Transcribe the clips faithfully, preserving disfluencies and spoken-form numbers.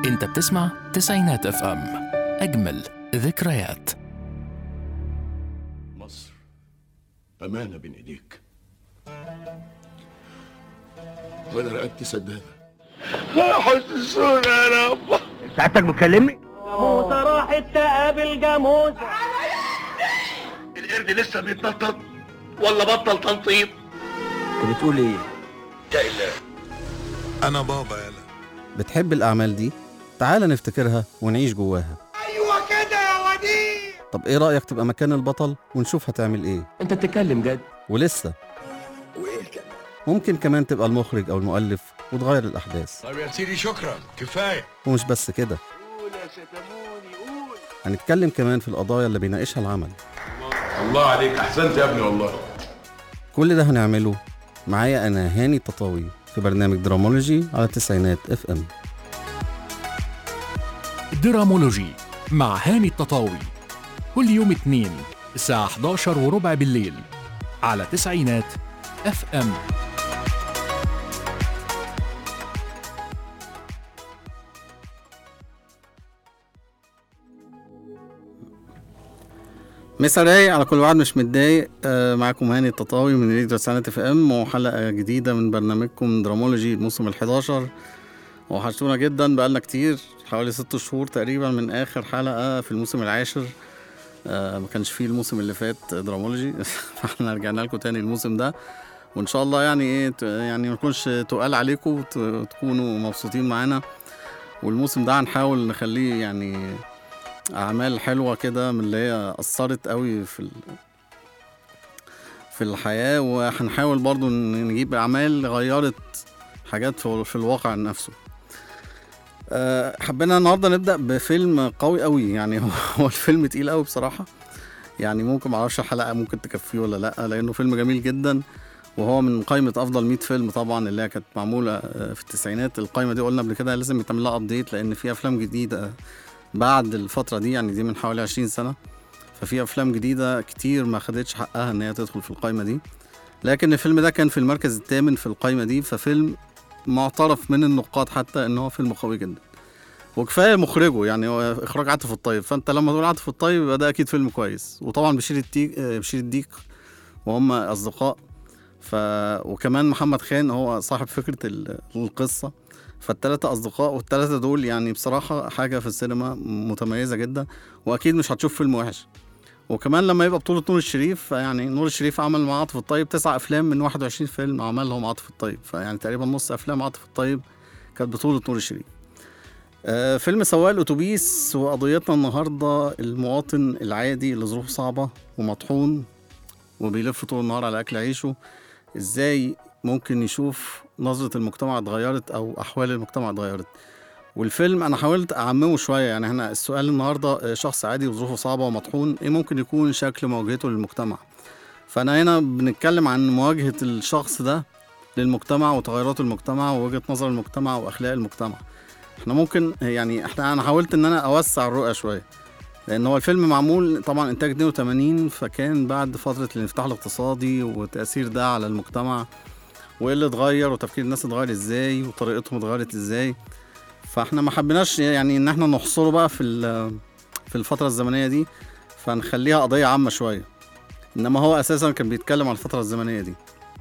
انت بتسمع تسعينات اف ام، اجمل ذكريات. مصر أمانة بين إيديك، وأنا رقبتي سدادة. حسسونا يا رب. ساعتك بتكلمني؟ جاموسة راحت تقابل جاموسة. القرد لسه بيتنطط ولا بطل تنطيط؟ انت بتقول ايه؟ يا إله أنا بابا يلا. بتحب الأعمال دي؟ تعال نفتكرها ونعيش جواها. أيوة كده يا وديع. طب إيه رأيك تبقى مكان البطل ونشوف هتعمل إيه؟ انت بتتكلم جد؟ ولسه وإيه الكلام؟ ممكن كمان تبقى المخرج أو المؤلف وتغير الأحداث. طب يا سيدي شكرا كفاية. ومش بس كده، قول يا ستموني قول. هنتكلم كمان في القضايا اللي بيناقشها العمل. الله عليك، أحسنت يا ابني والله. كل ده هنعمله معايا أنا هاني التطاوي في برنامج درامولوجي على تسعينات اف ام. درامولوجي مع هاني التطاوي، كل يوم اثنين الساعة إحدى عشر وربع بالليل على تسعينات اف ام. مسا رايق على كل واحد مش متضايق. آه معاكم هاني التطاوي من راديو تسعينات اف ام، وحلقة جديدة من برنامجكم درامولوجي الموسم الحداشر. وحشتونا جدا، بقالنا كتير، حوالي ست شهور تقريبا من اخر حلقة في الموسم العاشر. آه ما كانش فيه الموسم اللي فات درامولوجي فاحنا رجعنا لكم تاني الموسم ده، وان شاء الله يعني ايه يعني ما نكونش تقال عليكم، تكونوا مبسوطين معانا. والموسم ده هنحاول نخليه يعني اعمال حلوه كده من اللي هي اثرت قوي في في الحياه، وهنحاول برضو نجيب اعمال غيرت حاجات في الواقع نفسه. أه حبينا النهارده نبدا بفيلم قوي قوي، يعني هو الفيلم تقيل قوي بصراحه، يعني ممكن معرفش حلقه ممكن تكفيه ولا لا، لانه فيلم جميل جدا، وهو من قائمه افضل مية فيلم طبعا اللي هي كانت معموله في التسعينات. القائمه دي قلنا قبل كده لازم يتعمل لها ابديت، لان في افلام جديده بعد الفترة دي، يعني دي من حوالي عشرين سنة، ففي أفلام جديدة كتير ما خدتش حقها إن هي تدخل في القائمة دي. لكن الفيلم ده كان في المركز الثامن في القائمة دي، ففيلم معترف من النقاد حتى إن هو فيلم قوي جدا، وكفاية مخرجه، يعني هو إخراج عاطف الطيب، فأنت لما تقول عاطف الطيب يبقى ده أكيد فيلم كويس. وطبعا بشير الديك بشير الديك وهم أصدقاء، ف... وكمان محمد خان هو صاحب فكرة القصة، فالتلاتة أصدقاء، والتلاتة دول يعني بصراحة حاجة في السينما متميزة جدا، وأكيد مش هتشوف فيلم وحش. وكمان لما يبقى بطولة نور الشريف، يعني نور الشريف عمل مع عاطف الطيب تسع أفلام من واحد وعشرين فيلم عملهم عاطف الطيب، فيعني تقريبا نص أفلام عاطف الطيب كانت بطولة نور الشريف. آه فيلم سواق الأتوبيس، وقضيتنا النهاردة المواطن العادي اللي ظروفه صعبة ومطحون وبيلف طول النهار على أكل عيشه، إزاي ممكن يشوف نظرة المجتمع اتغيرت أو أحوال المجتمع اتغيرت. والفيلم أنا حاولت أعممه شوية، يعني هنا السؤال النهاردة شخص عادي وظروفه صعبة ومطحون، إيه ممكن يكون شكل مواجهته للمجتمع؟ فأنا هنا بنتكلم عن مواجهة الشخص ده للمجتمع وتغيرات المجتمع ووجهة نظر المجتمع وأخلاق المجتمع. إحنا ممكن يعني إحنا أنا حاولت إن أنا أوسع الرؤية شوية، لأن هو الفيلم معمول طبعا إنتاج اثنين وثمانين، فكان بعد فترة الانفتاح الاقتصادي وتأثير ده على المجتمع، وايه اللي اتغير وتفكير الناس اتغير ازاي وطريقتهم اتغيرت ازاي. فاحنا ما حبيناش يعني ان احنا نحصره بقى في في الفتره الزمنيه دي، فنخليها قضيه عامه شويه، انما هو اساسا كان بيتكلم على الفتره الزمنيه دي.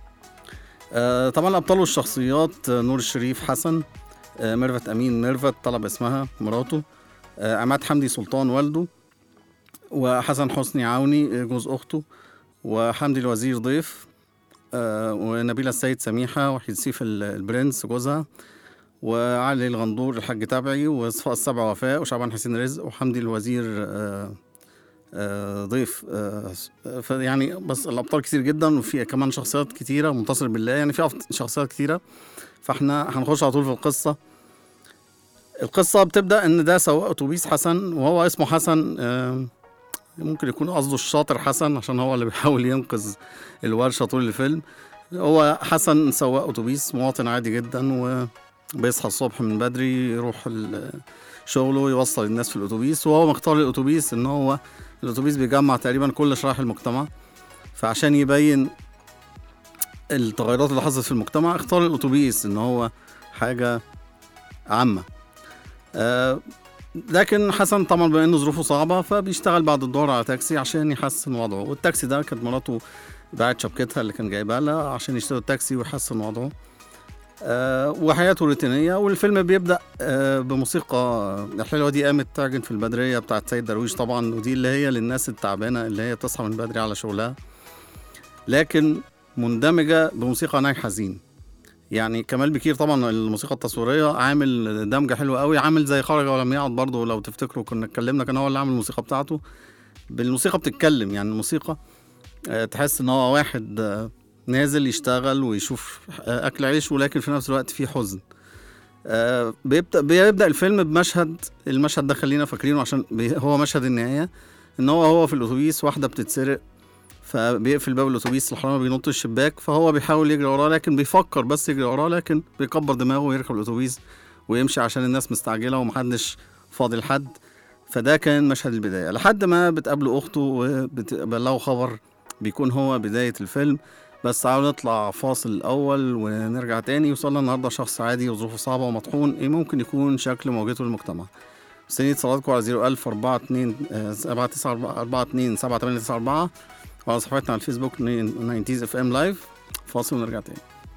آه طبعا الابطال والشخصيات، نور الشريف حسن، آه ميرفت امين ميرفت طلب اسمها مراته، آه عماد حمدي سلطان والده، وحسن حسني عوني جوز اخته، وحمدي الوزير ضيف، آه ونبيلة السيد سميحة، وحيد سيف البرنس جوزها، وعلي الغندور الحاج تابعي، وصفاء السبع وفاء، وشعبان حسين رزق، وحمدي الوزير آه آه ضيف. آه يعني بس الأبطال كتير جدا، وفي كمان شخصيات كتيرة، منتصر بالله، يعني في شخصيات كتيرة. فاحنا هنخش على طول في القصة. القصة بتبدأ ان ده سواق أتوبيس حسن، وهو اسمه حسن، آه ممكن يكون قصده الشاطر حسن عشان هو اللي بيحاول ينقذ الورشة طول الفيلم. هو حسن سواق أتوبيس مواطن عادي جدا، وبيصحى الصبح من بدري يروح شغله يوصل الناس في الأتوبيس، وهو مختار الأتوبيس إن هو الأتوبيس بيجمع تقريبا كل شرائح المجتمع، فعشان يبين التغيرات اللي حصلت في المجتمع اختار الأتوبيس إن هو حاجة عامة. آه لكن حسن طبعا بما انه ظروفه صعبه فبيشتغل بعد الظهر على تاكسي عشان يحسن وضعه، والتاكسي ده كانت مراته باعت شبكتها اللي كان جايبها لها عشان يشتري التاكسي ويحسن وضعه. آه وحياته روتينيه. والفيلم بيبدا آه بموسيقى الحلوه دي قامت تعجن في البدريه بتاعت سيد درويش طبعا، ودي اللي هي للناس التعبانه اللي هي تصحى من بدري على شغلها، لكن مندمجه بموسيقى ناي حزين. يعني كمال بكير طبعا الموسيقى التصويريه عامل دمجه حلوه قوي، عامل زي خرج ولم يعد برضه لو تفتكروا كنا اتكلمنا، كان هو اللي عامل الموسيقى بتاعته. بالموسيقى بتتكلم، يعني الموسيقى أه تحس ان هو واحد أه نازل يشتغل ويشوف أه اكل عيش، ولكن في نفس الوقت فيه حزن. أه بيبدا بيبدا الفيلم بمشهد، المشهد ده خلينا فاكرينه عشان هو مشهد النهايه، ان هو هو في الاتوبيس واحده بتتسرق، فبيقفل باب الاتوبيس، الحرامي بينط الشباك، فهو بيحاول يجري وراه لكن بيفكر بس يجري وراه، لكن بيكبر دماغه ويركب الاتوبيس ويمشي عشان الناس مستعجله ومحدش فاضي لحد. فده كان مشهد البدايه، لحد ما بتقابله اخته وبتبلغه خبر بيكون هو بدايه الفيلم. بس تعالوا نطلع فاصل الاول ونرجع تاني. وصلنا النهارده شخص عادي وظروفه صعبه ومطحون، ايه ممكن يكون شكل مواجهته للمجتمع؟ مستنيين اتصالاتكم على صفر ألف أربعة اتنين سبعة تسعة أربعة اتنين سبعة تمانية تسعة أربعة وعلى صفحتنا على الفيسبوك ناينتيز اف ام لايف. فاصل ونرجع تاني.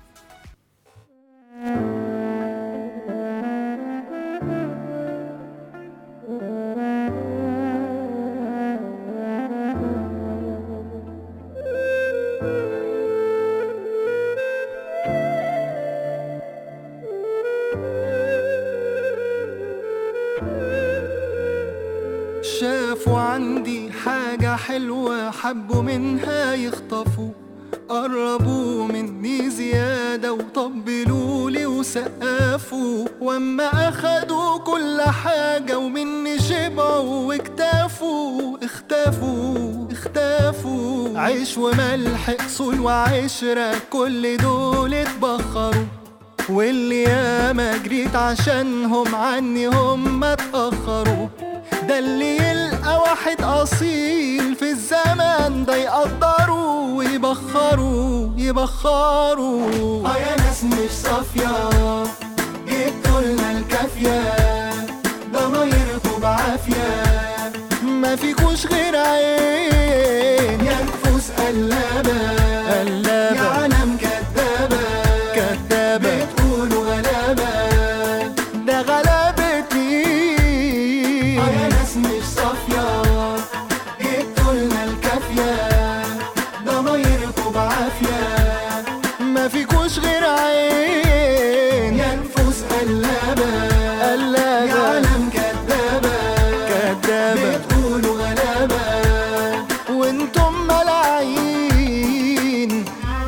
شافوا عندي حاجة حلوة حبوا منها يخطفوا، قربوا مني زيادة وطبلوا لي وسقفوا، واما اخدوا كل حاجة ومني شبعوا واكتفوا، اختفوا اختفوا. عيش وملح اصول وعشرة كل دول اتبخروا، واللي ياما جريت عشانهم عني هم اتأخروا. ده اللي يلقى واحد أصيل في الزمن ده يقدروا ويبخروا يبخروا. اه يا ناس مش صافية جبتولنا الكافية، ضمايركوا بعافية ما فيكوش غير عين، يا نفوس قلابة قلابة، يا عالم كدابة كدابة، بتقولوا غلابة ده غلابة مين؟ اه يا ناس مش صافية جبتولنا الكافية، ضمايركوا بعافية ما فيكوش غير عين، يا نفوس قلابة قلابة، يا عالم كدابة كدابة، بتقولوا غلابة وانتم ملاعين.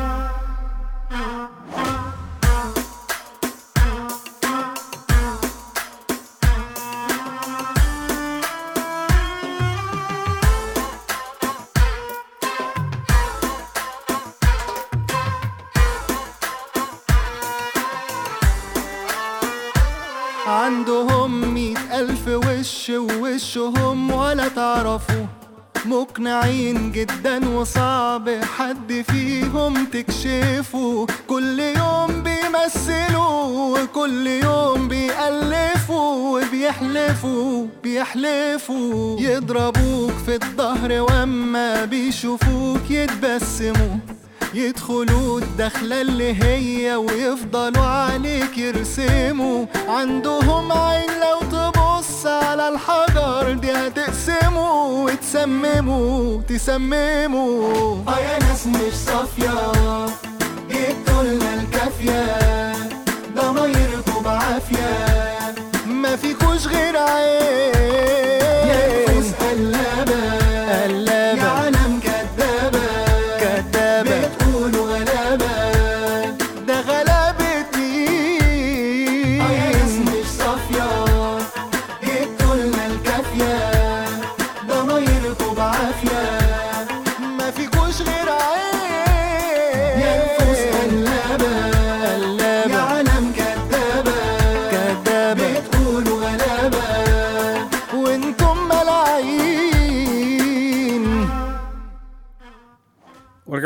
عندهم مئة ألف وش ووشهم ولا تعرفوا، مقنعين جدا وصعب حد فيهم تكشفوا، كل يوم بيمثلوا وكل يوم بيألفوا وبيحلفوا بيحلفوا، يضربوك في الظهر واما بيشوفوك يتبسموا، يدخلوا الدخلة اللي هي ويفضلوا عليك يرسموا، عندهم عين لو تبص على الحجر دي هتقسموا وتسمموا تسمموا. اه يا ناس مش صافية جبتولنا الكافية، ضمايركوا بعافية ما فيكوش غير عين، يا نفوس قلابة قلابة، يا عالم كدابة كدابة، بتقولوا غلابة ده غلابة مين؟ اه يا ناس مش صافية جبتولنا الكافية، ضمايركوا بعافية ما فيكوش غير عين، يا نفوس قلابة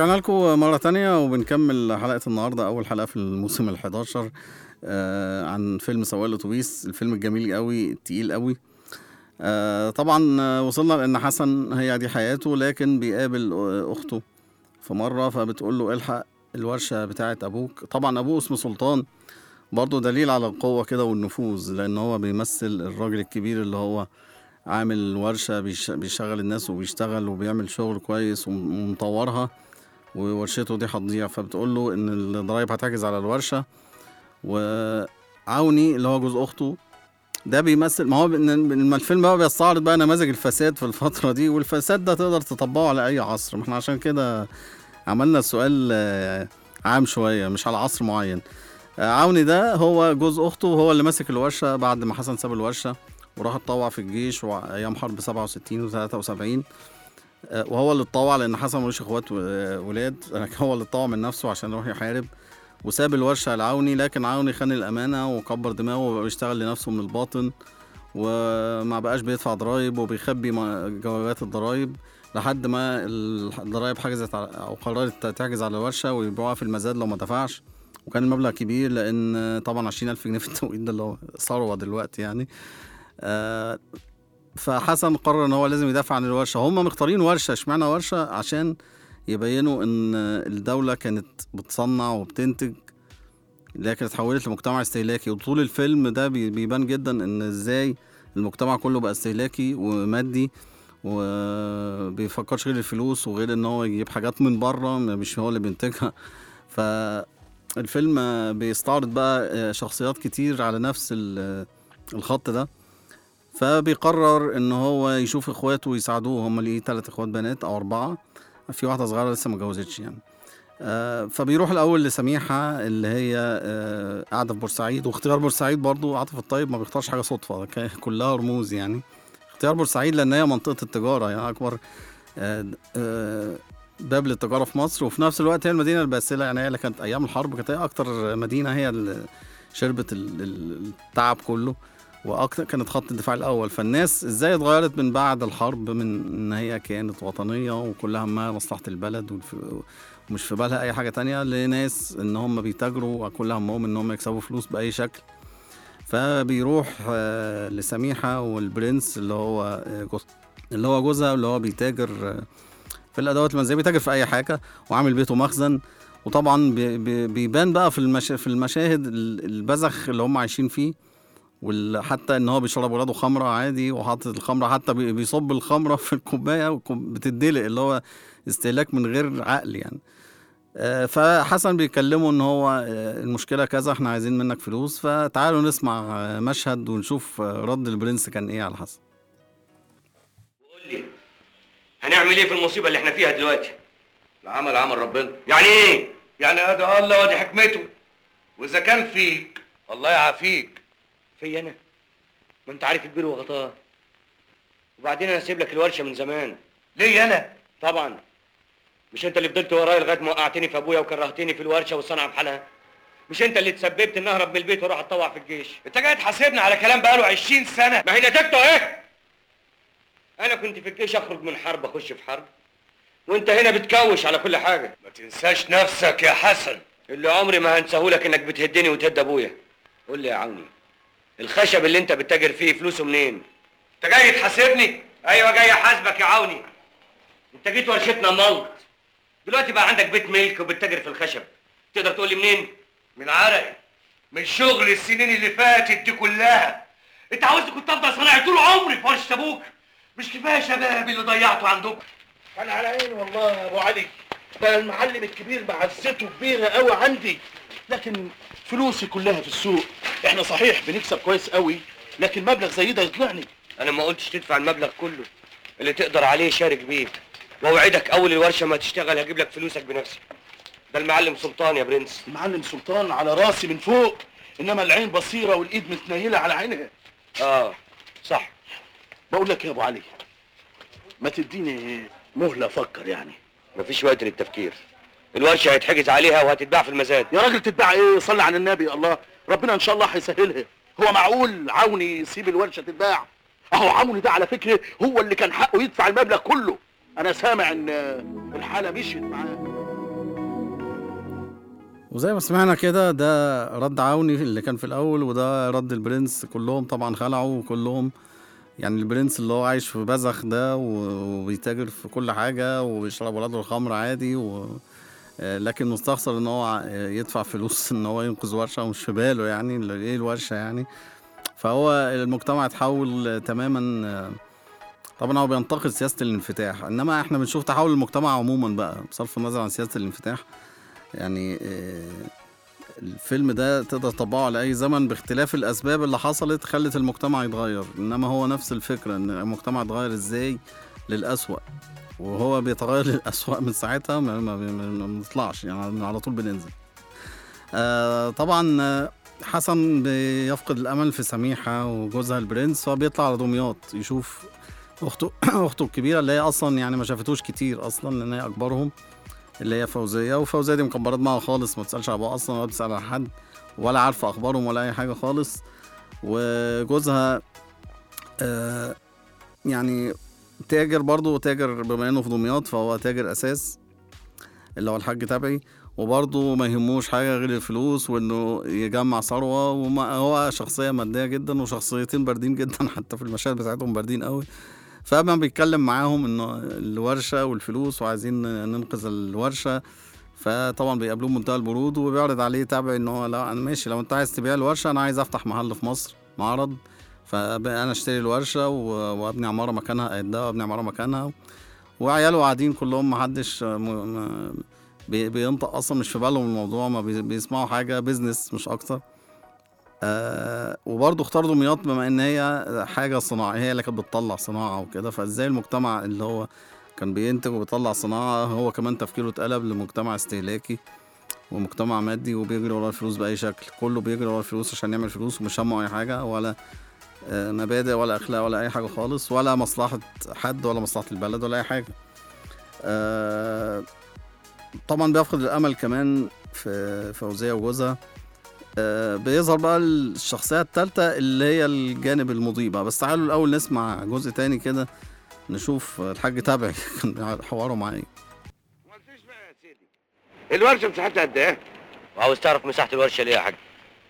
ورجعنا لكم مرة تانية وبنكمل حلقة النهاردة، أول حلقة في الموسم الحداشر آه عن فيلم سواق الأتوبيس، الفيلم الجميل قوي التقيل قوي. آه طبعا وصلنا لأن حسن هي دي حياته، لكن بيقابل أخته في مرة فبتقول له الحق الورشة بتاعة أبوك. طبعا أبوه اسمه سلطان، برضو دليل على القوة كده والنفوذ، لأن هو بيمثل الراجل الكبير اللي هو عامل ورشة بيشغل الناس وبيشتغل وبيعمل شغل كويس ومطورها، وورشته دي هتضيع. فبتقول له ان الضرايب هتحجز على الورشة. وعوني اللي هو جوز اخته ده بيمثل، ما هو لما الفيلم بقى بيستعرض بقى نماذج الفساد في الفترة دي، والفساد ده تقدر تطبقه على اي عصر. ما احنا عشان كده عملنا السؤال عام شوية مش على عصر معين. عوني ده هو جوز اخته، وهو اللي ماسك الورشة بعد ما حسن ساب الورشة وراح اتطوع في الجيش وايام حرب سبعة وستين وثلاثة وسبعين، وهو اللي اتطوع لان حسن ملوش اخوات ولاد، هو اللي اتطوع من نفسه عشان يروح يحارب وساب الورشه لعوني. لكن عوني خان الامانه وكبر دماغه وبقى بيشتغل لنفسه من الباطن، وما بقاش بيدفع ضرايب وبيخبي جوابات الضرايب لحد ما الضرايب حجزت او قررت تحجز على الورشه ويبيعوها في المزاد لو ما دفعش. وكان المبلغ كبير لان طبعا عشرين ألف جنيه في التوقيت ده اللي هو ثروه دلوقتي يعني. آه فحسن قرر ان هو لازم يدافع عن الورشه. هم مختارين ورشه، اشمعنى ورشه؟ عشان يبينوا ان الدوله كانت بتصنع وبتنتج لكن اتحولت لمجتمع استهلاكي. وطول الفيلم ده بيبان جدا ان ازاي المجتمع كله بقى استهلاكي ومادي وبيفكرش غير الفلوس وغير ان هو يجيب حاجات من بره مش هو اللي بينتجها. فالفيلم بيستعرض بقى شخصيات كتير على نفس الخط ده. فبيقرر ان هو يشوف اخواته ويساعدوه، هم ليه ثلاث اخوات بنات او اربعه، في واحده صغيره لسه ما اتجوزتش يعني. آه فبيروح الاول لسميحه اللي هي آه قاعده في بورسعيد. واختيار بورسعيد برضو عاطف الطيب ما بيختارش حاجه صدفه، كلها رموز يعني. اختيار بورسعيد لان هي منطقه التجاره، يعني اكبر آه آه باب للتجاره في مصر، وفي نفس الوقت هي المدينه الباسله، يعني هي اللي كانت ايام الحرب كانت هي اكتر مدينه هي اللي شربت التعب كله، واكتر كانت خط الدفاع الاول. فالناس ازاي اتغيرت من بعد الحرب، من ان هي كانت وطنيه وكل همها مصلحه البلد ومش في بالها اي حاجه تانية، لناس ان هم بيتاجروا وكل همهم ان هم يكسبوا فلوس باي شكل. فبيروح لسميحه والبرنس اللي هو جوز اللي هو جوزها اللي هو بيتاجر في الادوات المنزليه، بيتاجر في اي حاجه وعامل بيته مخزن. وطبعا بيبان بقى في المش... في المشاهد البذخ اللي هم عايشين فيه، وحتى ان هو بيشرب ولاده خمره عادي وحاطط الخمره، حتى بيصب الخمره في الكوبايه بتدلق، اللي هو استهلاك من غير عقل يعني. فحسن بيكلمه ان هو المشكله كذا، احنا عايزين منك فلوس. فتعالوا نسمع مشهد ونشوف رد البرنس كان ايه على حسن. قول لي هنعمل ايه في المصيبه اللي احنا فيها دلوقتي؟ العمل عمل ربنا. يعني ايه؟ يعني ادي الله وادي حكمته، واذا كان فيك الله يعافيك. في انا؟ ما انت عارف البير وغطاه. وبعدين انا سيب لك الورشه من زمان. ليه انا؟ طبعا مش انت اللي فضلت ورايا لغايه ما وقعتني في ابويا وكرهتني في الورشه والصنعه بحالها؟ مش انت اللي تسببت ان اهرب من البيت واروح اتطوع في الجيش؟ انت جاي تحاسبني على كلام بقاله عشرين سنه. ما هي نتيجته ايه؟ انا كنت في الجيش اخرج من حرب اخش في حرب، وانت هنا بتكوش على كل حاجه. ما تنساش نفسك يا حسن. اللي عمري ما هنساهولك انك بتهدني وتهد ابويا. قول لي يا عوني، الخشب اللي انت بتتاجر فيه فلوسه منين؟ انت جاي تحاسبني؟ ايوه جاي احاسبك يا عوني. انت جيت ورشتنا ملط، دلوقتي بقى عندك بيت ملك وبتتاجر في الخشب، تقدر تقول لي منين؟ من عرقي، من شغل السنين اللي فاتت دي كلها. انت عاوزني كنت افضل صناعي طول عمري في ورشه ابوك؟ مش كفايه شباب اللي ضيعته عندكم؟ انا على عيني والله يا ابو علي، ده المعلم الكبير معزته كبيره قوي عندي، لكن فلوسي كلها في السوق. احنا صحيح بنكسب كويس قوي، لكن مبلغ زي ده يطلعني. انا ما قلتش تدفع المبلغ كله، اللي تقدر عليه شارك بيه، واوعدك اول الورشه ما تشتغل هجيب لك فلوسك بنفسي. ده المعلم سلطان يا برنس. المعلم سلطان على راسي من فوق، انما العين بصيره والايد متنيله على عينها. اه صح. بقول لك يا ابو علي، ما تديني مهله افكر يعني. مفيش وقت للتفكير، الورشه هيتحجز عليها وهتتباع في المزاد. يا راجل تتباع ايه؟ صلي على النبي. الله، ربنا ان شااء الله هيسهلها. هو معقول عوني يسيب الورشه تتباع؟ اهو عوني ده على فكره هو اللي كان حقه يدفع المبلغ كله. انا سامع ان الحاله مشيت معاه. وزي ما سمعنا كده ده رد عوني اللي كان في الاول، وده رد البرنس. كلهم طبعا خلعوا، وكلهم يعني البرنس اللي هو عايش في بزخ ده وبيتاجر في كل حاجة وبيشرب ولاده الخمر عادي و... لكن مستخسر ان هو يدفع فلوس ان هو ينقذ ورشة ومش في باله يعني ايه الورشة يعني. فهو المجتمع اتحول تماما. طبعا هو بينتقد سياسة الانفتاح، انما احنا بنشوف تحول المجتمع عموما بقى بصرف النظر عن سياسة الانفتاح. يعني الفيلم ده تقدر تطبقه على اي زمن باختلاف الاسباب اللي حصلت خلت المجتمع يتغير، انما هو نفس الفكرة ان المجتمع اتغير ازاي للأسوأ، وهو بيتغير للأسوأ من ساعتها ما بنطلعش يعني على طول بننزل. آه طبعا حسن بيفقد الامل في سميحة وجوزها البرنس، فبيطلع على دمياط يشوف اخته اخته الكبيرة اللي هي اصلا يعني ما شافتوش كتير اصلا لان هي اكبرهم، اللي هي فوزية. وفوزية دي مكبرات معاها خالص، ما تسألش على ابوها اصلا ولا تسأل على حد ولا عارفة اخبارهم ولا اي حاجة خالص. وجوزها آه يعني تاجر برضه، تاجر بما انه في دمياط فهو تاجر اساس اللي هو الحاج تبعي، وبرضه ما يهموش حاجة غير الفلوس وانه يجمع ثروة. وهو شخصية مادية جدا وشخصيتين باردين جدا حتى في المشاهد بتاعتهم باردين قوي. فما بيتكلم معاهم انه الورشة والفلوس وعايزين ننقذ الورشة، فطبعا بيقابلوه منتهى البرود وبيعرض عليه تابعي انه هو لا انا ماشي لو انت عايز تبيع الورشة انا عايز افتح محل في مصر معرض، فانا اشتري الورشة وابني عمارة مكانها قدها وابني عمارة مكانها. وعياله قاعدين كلهم محدش بينطق اصلا، مش في بالهم الموضوع، ما بيسمعوا حاجة، بيزنس مش اكتر. آه وبرضه اختاروا دمياط بما ان هي حاجه صناعيه، هي اللي كانت بتطلع صناعه وكده، فازاي المجتمع اللي هو كان بينتج وبيطلع صناعه هو كمان تفكيره اتقلب لمجتمع استهلاكي ومجتمع مادي وبيجري ورا الفلوس باي شكل. كله بيجري ورا الفلوس عشان يعمل فلوس ومش همه اي حاجه، ولا آه مبادئ ولا اخلاق ولا اي حاجه خالص، ولا مصلحه حد ولا مصلحه البلد ولا اي حاجه. آه طبعا بيفقد الامل كمان في فوزيه وجوزها. آه بيظهر بقى الشخصية الثالثة اللي هي الجانب المضيء بقى. بس تعالوا الأول نسمع جزء تاني كده نشوف الحاج تابعي كان حواره معاه ايه. ما قلتليش بقى يا سيدي الورشة مساحتها قد ايه؟ وعاوز تعرف مساحة الورشة ليه يا حاج؟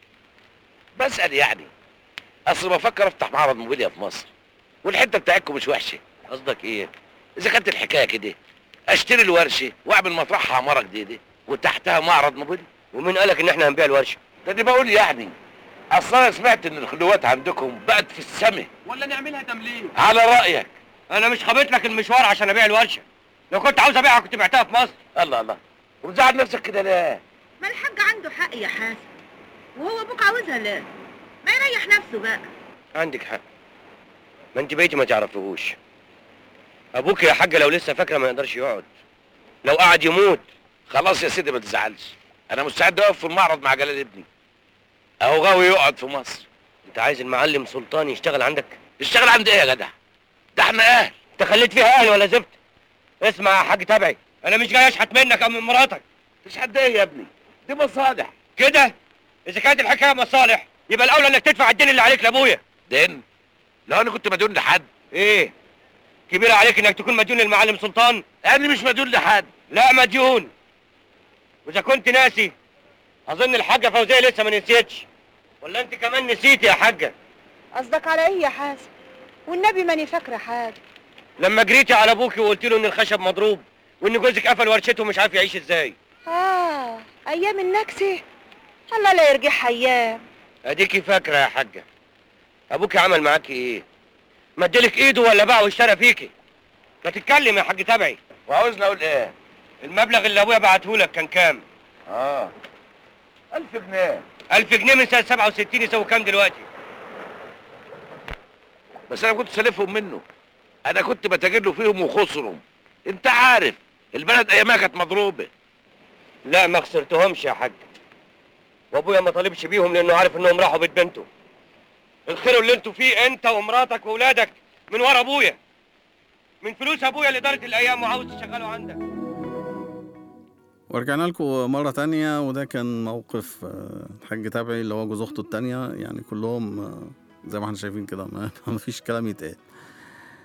بسأل يعني، أصل بفكر أفتح معرض موبيليا في مصر والحتة بتاعتكم مش وحشة. قصدك إيه؟ إذا كانت الحكاية كده أشتري الورشة وأعمل مطرحها عمارة جديدة وتحتها معرض موبيليا. ومين قالك إن إحنا هنبيع الورشة؟ ده دي بقول يعني اصل انا سمعت ان الخلوات عندكم بقت في السماء. ولا نعملها تمليك على رايك؟ انا مش خابط لك المشوار عشان ابيع الورشه، لو كنت عاوز ابيعها كنت بعتها في مصر. الله الله، ومزعل نفسك كده ليه؟ ما الحاج عنده حق يا حسن، وهو ابوك عاوزها ليه؟ ما يريح نفسه بقى. عندك حق، ما انت بيتي ما تعرفوهوش. ابوك يا حاجه لو لسه فاكره ما يقدرش يقعد، لو قعد يموت. خلاص يا سيدي ما تزعلش، انا مستعد اقف في المعرض مع جلال ابني اهو غاوي يقعد في مصر. انت عايز المعلم سلطان يشتغل عندك؟ يشتغل عند ايه يا جدع؟ ده احنا اهل. انت خليت فيها اهل ولا زفت؟ اسمع يا حاج تبعي، انا مش جاي اشحت منك او من مراتك. تشحت ايه يا ابني؟ دي مصالح كده. اذا كانت الحكايه مصالح يبقى الاولى انك تدفع الدين اللي عليك لابويا. دين؟ لو انا كنت مديون لحد. ايه كبيره عليك انك تكون مديون للمعلم سلطان؟ انا مش مديون لحد. لا مديون. واذا كنت ناسي اظن الحاجه فوزيه لسه ما نسيتش، ولا انت كمان نسيتي يا حاجه؟ قصدك على ايه يا حاسب؟ والنبي ماني فاكره حاجه. لما جريتي على ابوكي وقلت له ان الخشب مضروب وان جوزك قفل ورشته ومش عارف يعيش ازاي. اه ايام النكسه، الله لا يرجعها ايام. اديكي فاكره يا حاجه. ابوكي عمل معاكي ايه؟ مدلك ايده ولا باع واشترى فيكي؟ ما تتكلم يا حاج تبعي. وعاوزني اقول ايه؟ المبلغ اللي ابويا بعتهولك كان كام؟ اه ألف جنيه. ألف جنيه من سنة سبعة وستين يساوي كام دلوقتي؟ بس أنا كنت سالفهم منه، أنا كنت بتاجر له فيهم وخسرهم. أنت عارف البلد أيامها كانت مضروبة. لا ما خسرتهمش يا حاج، وأبويا ما طالبش بيهم لأنه عارف إنهم راحوا بيت بنته. الخير اللي أنتوا فيه أنت ومراتك وأولادك من ورا أبويا، من فلوس أبويا لإدارة الأيام وعاوز تشغله عندك. ورجعنا لكم مرة تانية، وده كان موقف الحاج تبعي اللي هو جوز أخته التانية. يعني كلهم زي ما احنا شايفين كده ما فيش كلام يتقال.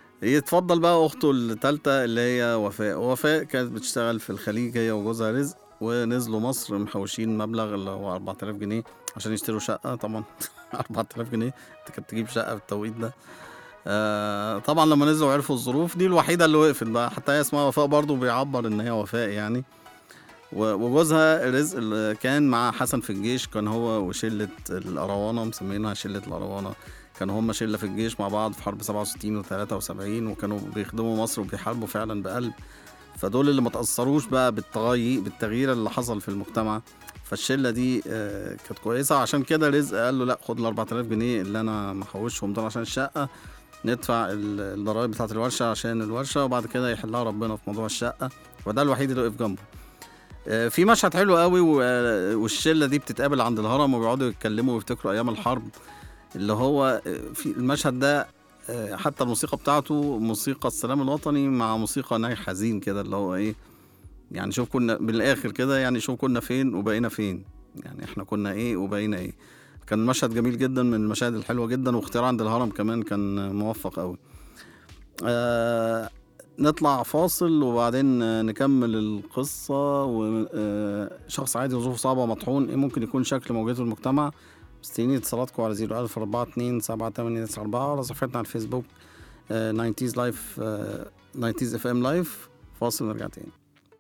يتفضل بقى أخته التالتة اللي هي وفاء. وفاء كانت بتشتغل في الخليج هي وجوزها رزق، ونزلوا مصر محوشين مبلغ اللي هو أربعة آلاف جنيه عشان يشتروا شقة. طبعا أربعة آلاف جنيه انت كنت تجيب شقة في التوقيت ده. آه طبعا لما نزلوا عرفوا الظروف دي الوحيدة اللي وقفت بقى، حتى هي اسمها وفاء برضو بيعبر ان هي وفاء يعني. وجوزها رزق اللي كان مع حسن في الجيش، كان هو وشلة الأروانة، مسمينها شلة الأروانة. كانوا هم شلة في الجيش مع بعض في حرب سبعة وستين وثلاثة وسبعين، وكانوا بيخدموا مصر وبيحاربوا فعلا بقلب. فدول اللي ما تأثروش بقى بالتغيير بالتغيير اللي حصل في المجتمع. فالشلة دي آه كانت كويسة، عشان كده رزق قال له لا خد ال أربعة آلاف جنيه اللي أنا محوشهم دول عشان الشقة، ندفع الضرايب بتاعة الورشة عشان الورشة، وبعد كده يحلها ربنا في موضوع الشقة. وده الوحيد اللي وقف جنبه. في مشهد حلو قوي والشله دي بتتقابل عند الهرم وبيقعدوا يتكلموا ويفتكروا ايام الحرب، اللي هو في المشهد ده حتى الموسيقى بتاعته موسيقى السلام الوطني مع موسيقى ناي حزين كده، اللي هو ايه يعني شوف كنا بالاخر كده، يعني شوف كنا فين وبقينا فين، يعني احنا كنا ايه وبقينا ايه. كان مشهد جميل جدا من المشاهد الحلوه جدا، واختيار عند الهرم كمان كان موفق قوي. آه نطلع فاصل وبعدين نكمل القصة. وشخص عادي وظروفه صعبة ومطحون، ايه ممكن يكون شكل موجته المجتمع؟ مستنيين اتصالاتكم على زيرو ألف أربعة اتنين سبعة تمانية تسعة أربعة، على صفحتنا على الفيسبوك ناينتيز لايف ناينتيز اف ام لايف. فاصل ونرجع تاني.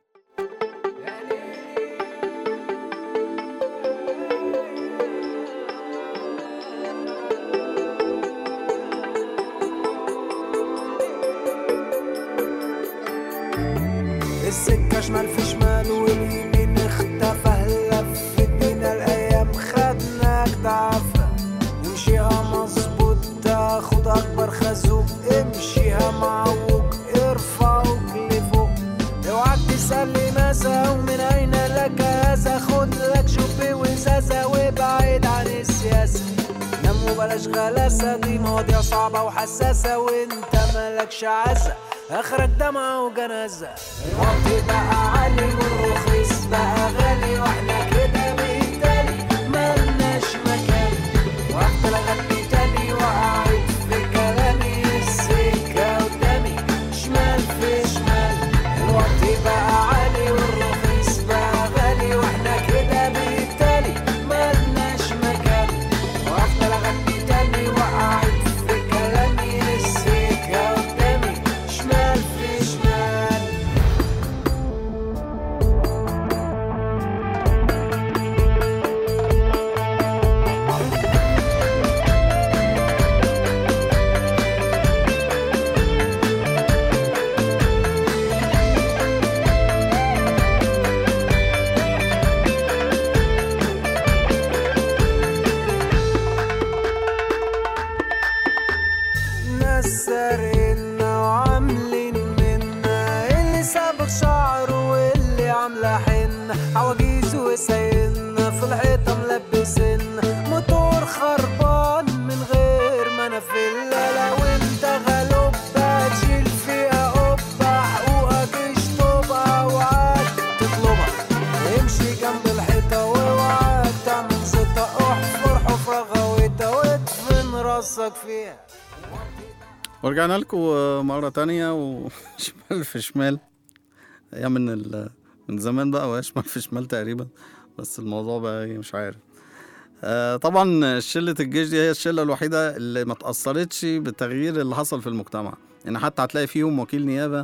السكة شمال في شمال واليمين اختفى، هلف بينا الأيام خدناك تعافى. نمشيها مظبوط تاخد أكبر خازوق، امشيها معوج ارفعوك لفوق. اوعك تسألني ماذا ومن أين لك هذا، خد لك شوبي وزازة وابعد عن السياسة. نام وبلاش غلاسة، دي مواضيع صعبة وحساسة وانت مالكش عزة، اخرك دمعة وجنازة. الوقت بقى عالي والرخيص بقى غالي، واحنا كده بالتالي ملناش مكان. وافضل اغني تاني وقعد في كلامي، السكة قدامي شمال في شمال. الوقت بقى عالي والرخيص بقى غالي، واحنا كده بالتالي ملناش مكان. وافضل اغني تاني وقعد في كلامي، السكة قدامي شمال في شمال. ناس سارقنا وعاملين منا، اللي سابق شعره واللي عامله حنة، عواجيز وسايقنا في الحيطة ملبسنا، موتور خربان من غير ما انا في الليلة. وانت غلوب تشيل فيها قبة، حقوقك اشطبها وعاد تطلبها. امشي جنب الحيطة واوعى تعمل زيطة، احفر حفرة غويطة وادفن راسك فيها. ورجعنا لكم مرة تانية وشمال في شمال. هي من ال... من زمان بقى وهي شمال في شمال تقريبا، بس الموضوع بقى مش عارف. آه طبعا شلة الجيش دي هي الشلة الوحيدة اللي ما تأثرتش بالتغيير اللي حصل في المجتمع، يعني حتى هتلاقي فيهم وكيل نيابة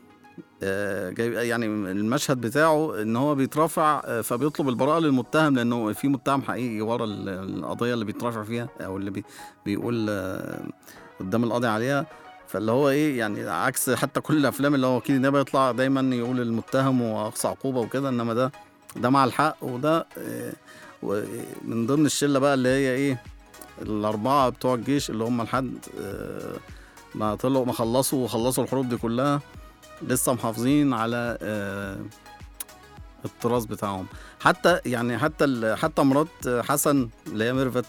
آه جاي، يعني المشهد بتاعه ان هو بيترافع آه فبيطلب البراءة للمتهم، لانه في متهم حقيقي ورا القضية اللي بيترافع فيها او اللي بي... بيقول آه قدام القاضي عليها. فاللي هو ايه يعني عكس حتى كل الافلام اللي هو وكيل النيابه يطلع دايما يقول المتهم واقصى عقوبه وكده، انما ده ده مع الحق. وده إيه من ضمن الشله بقى اللي هي ايه الاربعه بتوع الجيش اللي هم لحد إيه ما طلعوا ما خلصوا وخلصوا الحروب دي كلها لسه محافظين على إيه التراث بتاعهم. حتى يعني حتى حتى مرات حسن اللي هي ميرفت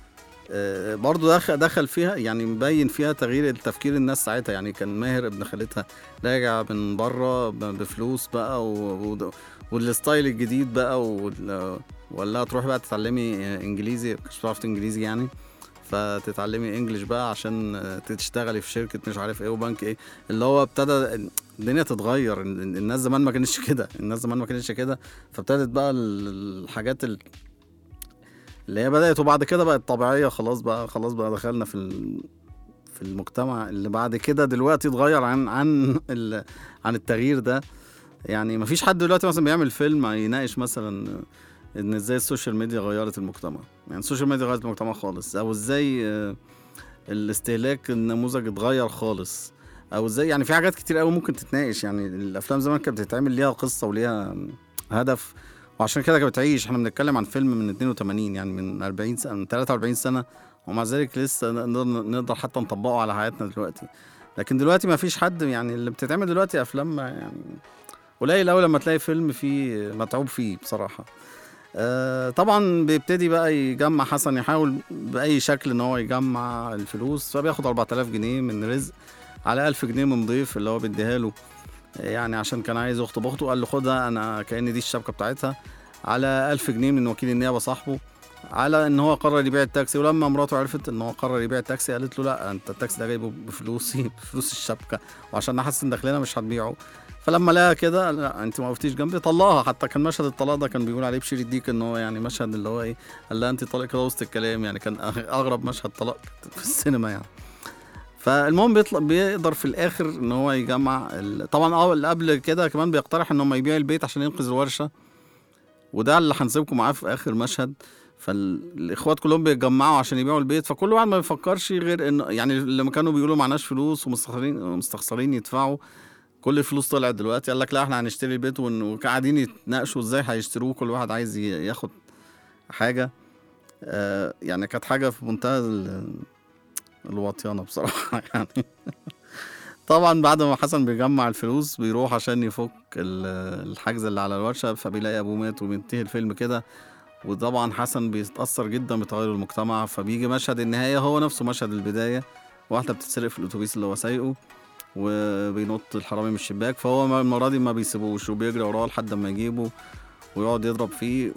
برضو دخل دخل فيها، يعني مبين فيها تغيير التفكير الناس ساعتها. يعني كان ماهر ابن خالتها راجع من بره بفلوس بقى و... والستايل الجديد بقى و... ولا تروحي بقى تتعلمي انجليزي، مش بتعرفي انجليزي يعني. فتتعلمي انجليش بقى عشان تشتغلي في شركه مش عارف ايه وبنك ايه، اللي هو ابتدى الدنيا تتغير. الناس زمان ما كانتش كده، الناس زمان ما كانتش كده فابتدت بقى الحاجات اللي هي بدات، وبعد كده بقت طبيعيه. خلاص بقى خلاص بقى دخلنا في في المجتمع اللي بعد كده دلوقتي اتغير عن عن عن التغيير ده. يعني ما فيش حد دلوقتي مثلا بيعمل فيلم يناقش مثلا ان ازاي السوشيال ميديا غيرت المجتمع، يعني السوشيال ميديا غيرت المجتمع خالص، او ازاي الاستهلاك النموذج اتغير خالص، او ازاي يعني في حاجات كتير قوي ممكن تتناقش. يعني الافلام زمان كانت بتتعمل ليها قصه وليها هدف، وعشان كده كانت بتعيش. احنا بنتكلم عن فيلم من اتنين وتمانين، يعني من أربعين سنه، من تلاتة وأربعين سنه، ومع ذلك لسه نقدر نقدر حتى نطبقه على حياتنا دلوقتي. لكن دلوقتي ما فيش حد، يعني اللي بتتعمل دلوقتي افلام يعني قليل قوي لما تلاقي فيلم فيه متعوب فيه بصراحه. آه طبعا بيبتدي بقى يجمع، حسن يحاول باي شكل ان هو يجمع الفلوس، فبياخد أربعة آلاف جنيه من رزق على ألف جنيه من ضيف اللي هو بيديها له، يعني عشان كان عايز يخطب اخته، قال له خدها انا كأن دي الشبكه بتاعتها، على ألف جنيه من وكيل النيابه صاحبه، على ان هو قرر يبيع التاكسي. ولما مراته عرفت ان هو قرر يبيع التاكسي قالت له لا، انت التاكسي ده جايبه بفلوسي، بفلوس الشبكه، وعشان نحسن دخلنا مش هتبيعه. فلما لقاها كده، لا انت ما وقفتيش جنبي، طلقها. حتى كان مشهد الطلاق ده كان بيقول عليه بشير الديك ان هو يعني مشهد اللي هو ايه، قال لها انت طالق كده وسط الكلام، يعني كان اغرب مشهد طلاق في السينما يعني. فالمهم بيطلع بيقدر في الاخر ان هو يجمع ال... طبعا اه اللي قبل كده كمان بيقترح ان هم يبيع البيت عشان ينقذ الورشه، وده اللي هنسيبكم معاه في اخر مشهد. فالاخوات كلهم بيتجمعوا عشان يبيعوا البيت، فكل واحد ما بيفكرش غير انه يعني لما كانوا بيقولوا معناش فلوس ومستخسرين مستخسرين يدفعوا، كل الفلوس طلعت دلوقتي. قال لك لا احنا هنشتري البيت، وقاعدين يتناقشوا ازاي هيشتروه، كل واحد عايز ياخد حاجه. آه يعني كانت حاجه في منتهى الواطيانه بصراحه يعني. طبعا بعد ما حسن بيجمع الفلوس بيروح عشان يفك الحجز اللي على الورشه، فبيلاقي ابوه مات، وبينتهي الفيلم كده. وطبعا حسن بيتاثر جدا بتغير المجتمع، فبيجي مشهد النهايه هو نفسه مشهد البدايه، واحده بتتسرق في الاتوبيس اللي هو سايقه، وبينط الحرامي من الشباك، فهو المره دي ما بيسيبوش وبيجري وراه لحد ما يجيبه ويقعد يضرب فيه.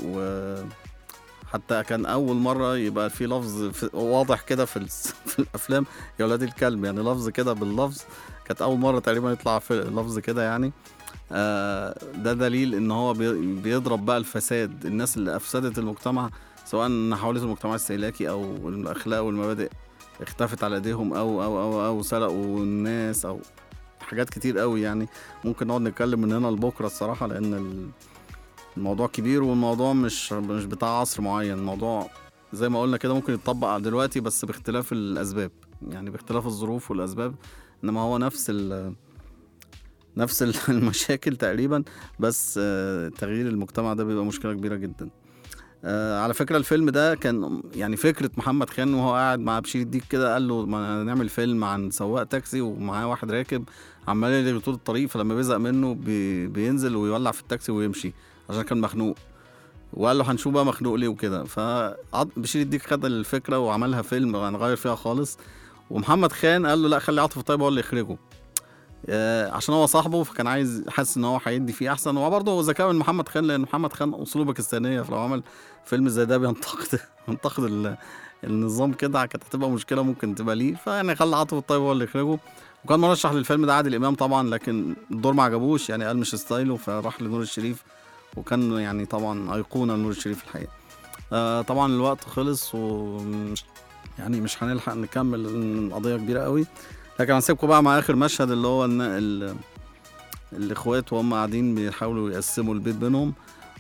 وحتى كان اول مره يبقى في لفظ واضح كده في, في الافلام يا ولاد الكلب، يعني لفظ كده باللفظ، كانت اول مره تقريبا يطلع في لفظ كده يعني. آه ده دليل ان هو بيضرب بقى الفساد، الناس اللي افسدت المجتمع، سواء حولت المجتمع الاستهلاكي او الاخلاق والمبادئ اختفت على ايديهم، او او او او سرقوا الناس، او حاجات كتير قوي. يعني ممكن نقعد نتكلم من هنا لبكره الصراحه، لان الموضوع كبير، والموضوع مش مش بتاع عصر معين. الموضوع زي ما قلنا كده ممكن يتطبق دلوقتي بس باختلاف الاسباب، يعني باختلاف الظروف والاسباب، انما هو نفس ال نفس المشاكل تقريبا، بس تغيير المجتمع ده بيبقى مشكله كبيره جدا. آه على فكرة الفيلم ده كان يعني فكرة محمد خان، وهو قاعد مع بشير الديك كده قال له ما نعمل فيلم عن سواق تاكسي ومعاه واحد راكب عمال يجري طول الطريق، فلما بيزهق منه بي بينزل ويولع في التاكسي ويمشي عشان كان مخنوق، وقال له هنشوف بقى مخنوق ليه وكده. فبشير الديك خد الفكرة وعملها فيلم هنغير فيها خالص، ومحمد خان قال له لا خلي عاطف الطيب هو اللي يخرجه، آه عشان هو صاحبه، فكان عايز حاسس ان هو هيدي فيه احسن. وبرضه ذكاء من محمد خان، لان محمد خان اصوله باكستانيه، فلو عمل فيلم زي ده بينتقد ينتقد النظام كده كانت هتبقى مشكله ممكن تبقى ليه. فيعني خلى عاطف الطيب هو اللي يخرجه، وكان مرشح للفيلم ده عادل امام طبعا، لكن الدور ما عجبوش، يعني قال مش ستايله، فراح لنور الشريف، وكان يعني طبعا ايقونه نور الشريف الحقيقه. آه طبعا الوقت خلص، و يعني مش هنلحق نكمل، القضيه كبيره قوي، لكن هنسيبكم بقى مع اخر مشهد اللي هو ال الاخوات وهم قاعدين بيحاولوا يقسموا البيت بينهم.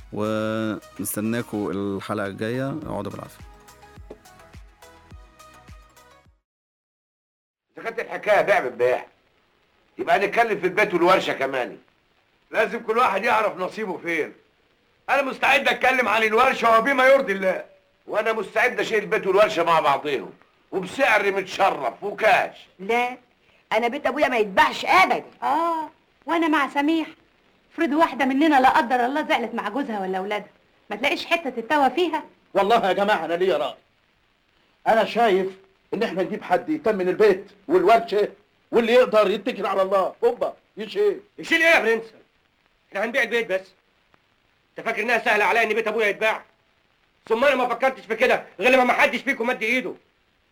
ونستناكم الحلقه الجايه، اقعدوا بالعافيه. اذا كانت الحكايه بيع ببيع، يبقى نتكلم في البيت والورشه كمان. لازم كل واحد يعرف نصيبه فين. انا مستعد اتكلم عن الورشه وبما يرضي الله، وانا مستعد اشيل البيت والورشه مع بعضهم وبسعر متشرف وكاش. لا انا بيت ابويا ما يتباعش ابدا. اه وانا مع سميح، افرض واحده مننا لا قدر الله زعلت مع جوزها ولا اولادها، ما تلاقيش حته تتوى فيها. والله يا جماعه انا ليا راي، انا شايف ان احنا نجيب حد يتمن البيت والورشه، واللي يقدر يتكل على الله هوبا يشيل. يشيل ايه يا برنس؟ احنا هنبيع البيت بس. انت فاكر انها سهله عليا ان بيت ابويا يتباع؟ ثم انا ما فكرتش في كده غير لما ما حدش فيكم مد ايده.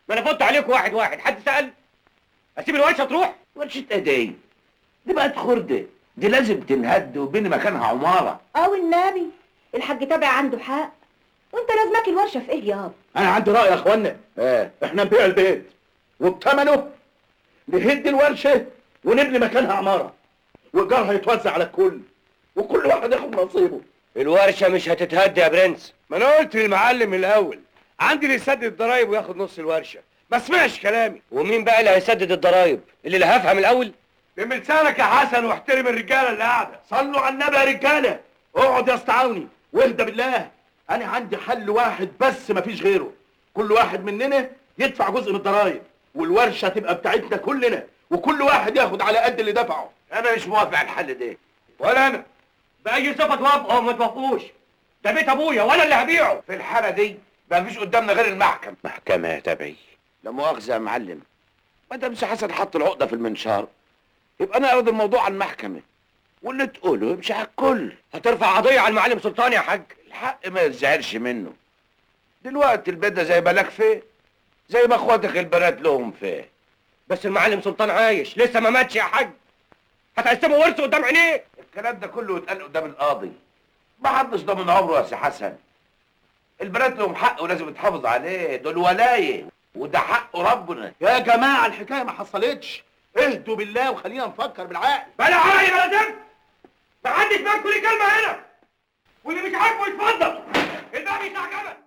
ما انا فوت عليكم واحد واحد، حد سأل؟ اسيب الورشه تروح؟ ورشة ايه دي؟ دي بقت خردة، دي لازم تنهد وبين مكانها عمارة. او النبي الحاج تابع عنده حق، وانت لازمك الورشه في ايه يابا؟ انا عندي راي يا اخوانا. ايه؟ احنا نبيع البيت وبثمنه نهد الورشه ونبني مكانها عماره، وايجارها يتوزع على الكل وكل واحد ياخد نصيبه. الورشه مش هتتهد يا برنس. ما انا قلت للمعلم من الاول عندي اللي يسدد الضرايب وياخد نص الورشه، ما سمعش كلامي. ومين بقى اللي هيسدد الضرايب؟ اللي لهفها من الاول؟ من لسانك يا حسن واحترم الرجاله اللي قاعده. صلوا على النبي يا رجاله. اقعد يا اسطى عوني واهدى بالله. انا عندي حل واحد بس مفيش غيره، كل واحد مننا يدفع جزء من الضرايب والورشه تبقى بتاعتنا كلنا، وكل واحد ياخد على قد اللي دفعه. انا مش موافق على الحل ده. ولا انا باي صفه توافقوا وما توافقوش، ده بيت ابويا وانا اللي هبيعه. في الحاله دي مفيش قدامنا غير المحكمه. محكمه يا تبعي؟ لا مؤاخذه يا معلم، ما دام سي حسن حط العقده في المنشار يبقى نعرض الموضوع على المحكمه واللي تقوله يمشي على الكل. هترفع قضيه على المعلم سلطان يا حاج؟ الحق ما يزعلش منه، دلوقتي البيت ده زي بالك فيه، زي ما اخواتك البنات لهم فيه. بس المعلم سلطان عايش لسه ما ماتش يا حاج، هتقسموا ورثه قدام عينيه. الكلام ده كله يتقال قدام القاضي، ما حدش ضامن عمره يا سي حسن. البنات لهم حق ولازم يتحافظ عليه، دول ولايه وده حق ربنا. يا جماعه الحكايه ما حصلتش، اهدوا بالله وخلينا نفكر بالعقل. بلا عقل بلا ذنب، محدش بياكل كلمه هنا، واللي مش عاجبه يتفضل، الباب يستعجبك.